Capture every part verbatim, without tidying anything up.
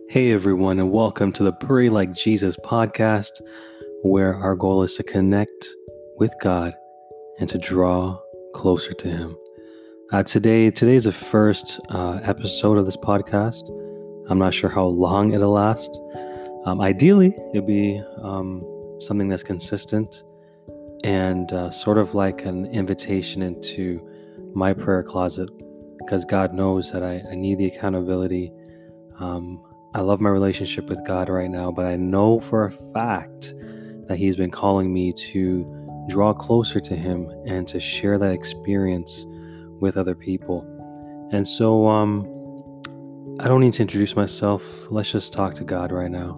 Hey everyone, and welcome to the Pray Like Jesus podcast, where our goal is to connect with God and to draw closer to Him. Uh, today, today is the first uh, episode of this podcast. I'm not sure how long it'll last. Um, ideally, it'll be um, something that's consistent and uh, sort of like an invitation into my prayer closet, because God knows that I, I need the accountability. Um, I love my relationship with God right now, but I know for a fact that He's been calling me to draw closer to Him and to share that experience with other people. And so um, I don't need to introduce myself. Let's just talk to God right now.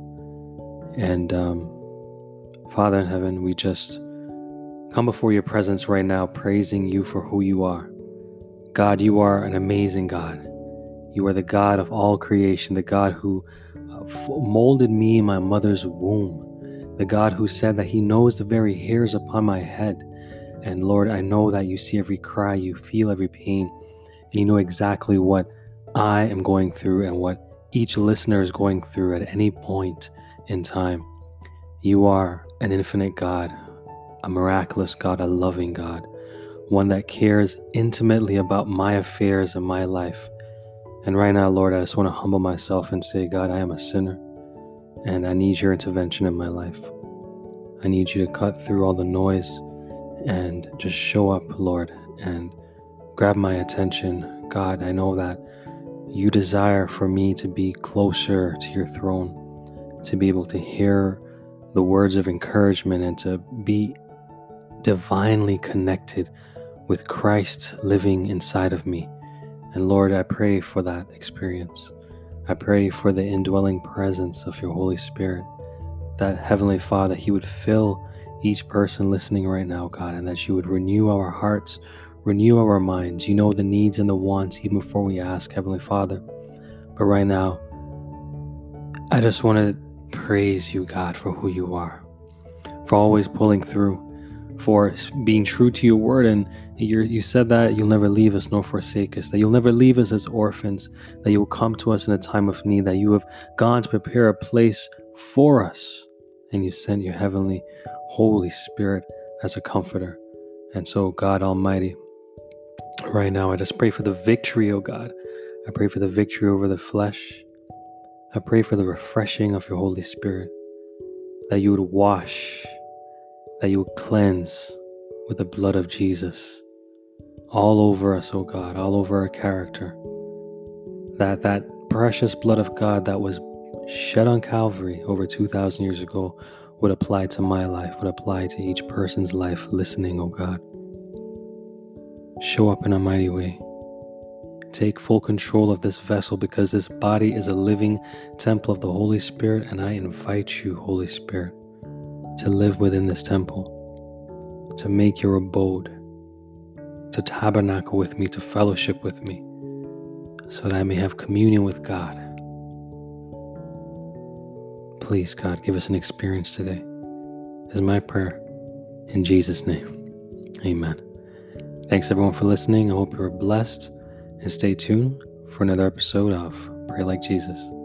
And um, Father in heaven, we just come before your presence right now, praising you for who you are. God, you are an amazing God. You are the God of all creation, the God who uh, f- molded me in my mother's womb, the God who said that He knows the very hairs upon my head. And Lord, I know that you see every cry, you feel every pain, and you know exactly what I am going through and what each listener is going through at any point in time. You are an infinite God, a miraculous God, a loving God, one that cares intimately about my affairs and my life. And right now, Lord, I just want to humble myself and say, God, I am a sinner, and I need your intervention in my life. I need you to cut through all the noise and just show up, Lord, and grab my attention. God, I know that you desire for me to be closer to your throne, to be able to hear the words of encouragement and to be divinely connected with Christ living inside of me. And Lord, I pray for that experience. I pray for the indwelling presence of your Holy Spirit, that Heavenly Father, He would fill each person listening right now, God, and that you would renew our hearts, renew our minds. You know the needs and the wants even before we ask, Heavenly Father. But right now, I just want to praise you, God, for who you are, for always pulling through, for being true to your word. And you're, you said that you'll never leave us nor forsake us, that you'll never leave us as orphans, that you will come to us in a time of need, that you have gone to prepare a place for us, and you sent your heavenly Holy Spirit as a comforter. And so, God Almighty, right now I just pray for the victory, oh God. I pray for the victory over the flesh. I pray for the refreshing of your Holy Spirit, that you would wash, that you would cleanse with the blood of Jesus all over us, oh God, all over our character. That that precious blood of God that was shed on Calvary over two thousand years ago would apply to my life, would apply to each person's life listening, oh God. Show up in a mighty way. Take full control of this vessel, because this body is a living temple of the Holy Spirit, and I invite you, Holy Spirit, to live within this temple, to make your abode, to tabernacle with me, to fellowship with me, so that I may have communion with God. Please, God, give us an experience today, is my prayer. In Jesus' name, amen. Thanks everyone for listening. I hope you were blessed, and stay tuned for another episode of Pray Like Jesus.